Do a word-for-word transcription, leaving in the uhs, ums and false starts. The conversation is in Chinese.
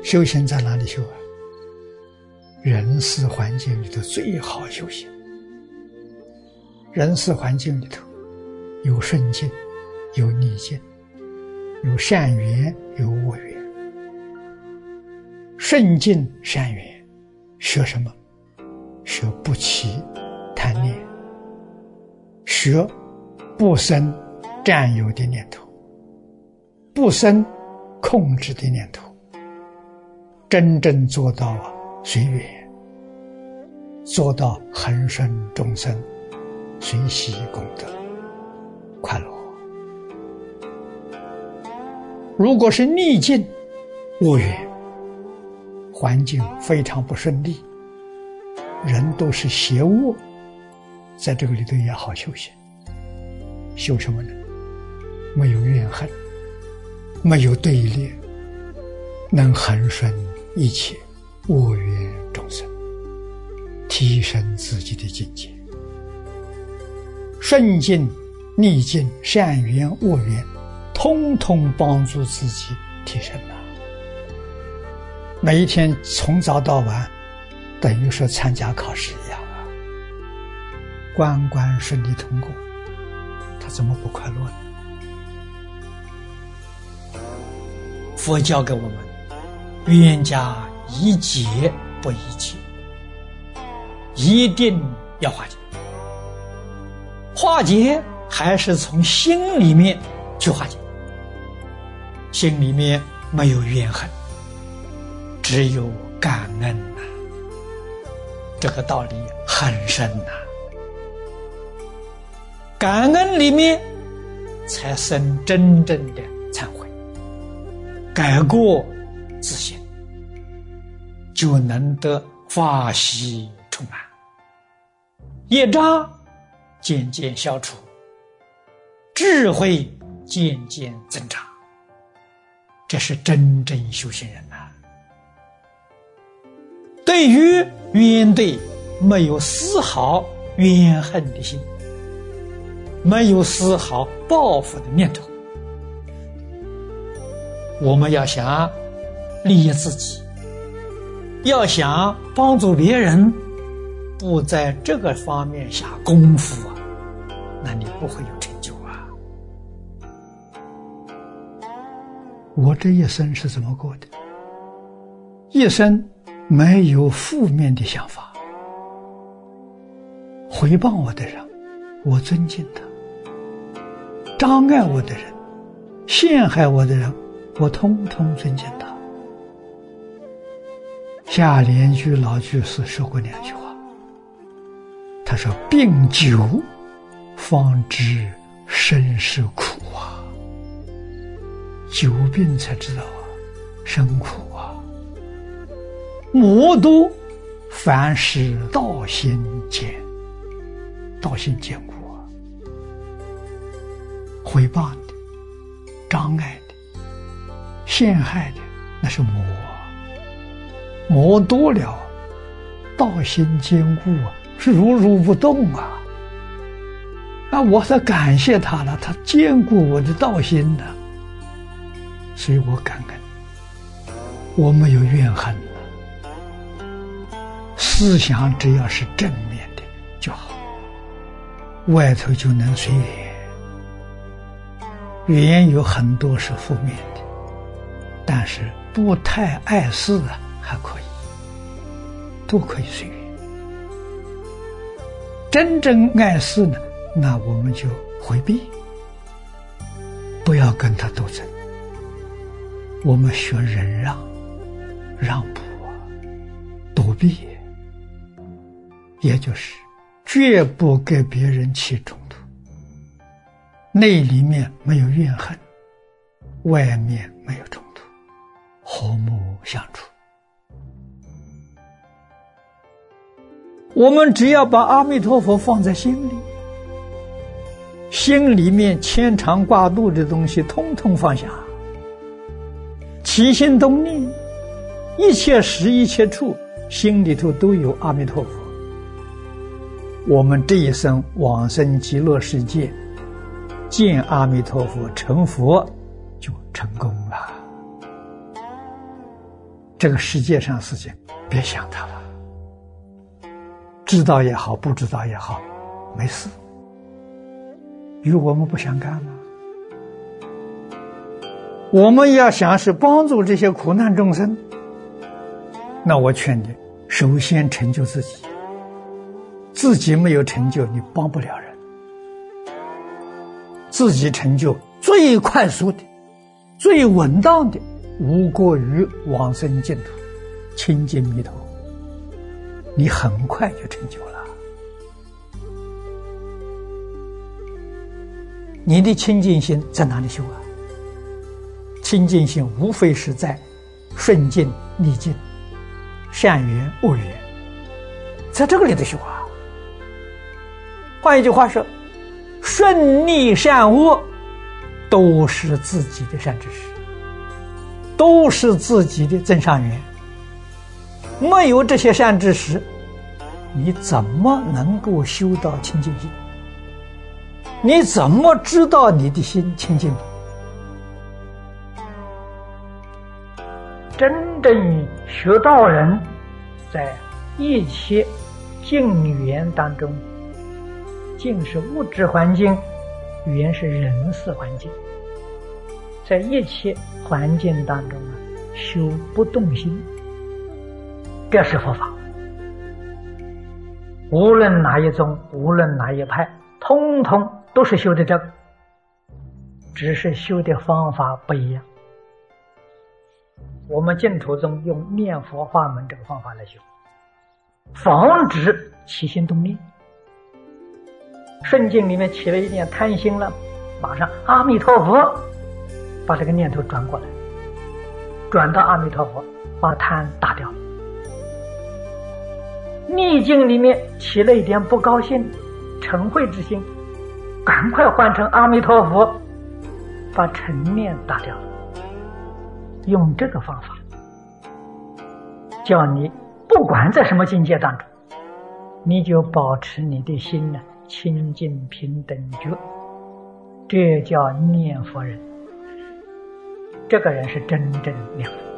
修行在哪里修啊？人事环境里头最好修行。人事环境里头有顺境，有逆境，有善缘，有恶缘。顺境善缘学什么？学不起贪念，学不生占有的念头，不生控制的念头，真正做到啊随缘，做到恒顺众生，随喜功德，快乐。如果是逆境恶缘，环境非常不顺利，人都是邪恶，在这个里头也好修行。修什么呢？没有怨恨，没有对立，能恒顺一切恶缘众生，提升自己的境界。顺境、逆境、善缘、恶缘，通通帮助自己提升了。每一天从早到晚，等于说参加考试一样啊，关关顺利通过，他怎么不快乐呢？佛教给我们冤家宜解不宜结，一定要化解。化解还是从心里面去化解，心里面没有怨恨，只有感恩呐、啊，这个道理很深呐、啊。感恩里面才生真正的忏悔，改过自新，就能得法喜充满，业障渐渐消除，智慧渐渐增长。这是真正修行人呐、啊。对于冤对没有丝毫怨恨的心，没有丝毫报复的念头。我们要想利益自己，要想帮助别人，不在这个方面下功夫啊，那你不会有成就啊。我这一生是怎么过的？一生没有负面的想法，回报我的人我尊敬他，障碍我的人，陷害我的人，我通通尊敬他。下联居老居士说过两句话，他说病久方知身是苦啊，久病才知道啊生苦啊。魔多凡事道心坚，道心坚固啊。毁谤的、障碍的、陷害的，那是魔啊。魔多了，道心坚固啊，是如如不动啊。啊，我是感谢他了，他坚固我的道心呢，所以我感恩，我没有怨恨了。思想只要是正面的就好，外头就能随缘。缘有很多是负面的，但是不太碍事啊，还可以，都可以随缘。真正碍事呢，那我们就回避，不要跟他斗争。我们学忍让、让步啊，躲避，也就是绝不给别人起冲突。内里面没有怨恨，外面没有冲突，和睦相处。我们只要把阿弥陀佛放在心里，心里面牵肠挂肚的东西通通放下，起心动念，一切时一切处，心里头都有阿弥陀佛。我们这一生往生极乐世界，见阿弥陀佛成佛就成功了。 这个世界上的事情别想它了，知道也好，不知道也好，没事，与我们不相干吗？我们要想是帮助这些苦难众生，那我劝你首先成就自己，自己没有成就，你帮不了人。自己成就最快速的、最稳当的，无过于往生净土、亲近弥陀，你很快就成就了。你的清净心在哪里修啊？清净心无非是在顺境逆境、善缘恶缘，在这个里头修啊。换一句话说，顺逆善恶都是自己的善知识，都是自己的增上缘。没有这些善知识，你怎么能够修到清净心？你怎么知道你的心清净？真正学道人在一切境缘当中，境是物质环境，缘是人事环境，在一切环境当中啊，修不动心，这是佛法。无论哪一宗，无论哪一派，通通都是修的这个，只是修的方法不一样。我们净土宗用念佛法门这个方法来修，防止起心动念。顺境里面起了一点贪心了，马上阿弥陀佛，把这个念头转过来，转到阿弥陀佛，把贪打掉了。逆境里面起了一点不高兴、嗔恚之心，赶快换成阿弥陀佛，把嗔念打掉了。用这个方法，叫你不管在什么境界当中，你就保持你的心呢清净平等觉，这叫念佛人。这个人是真正念佛。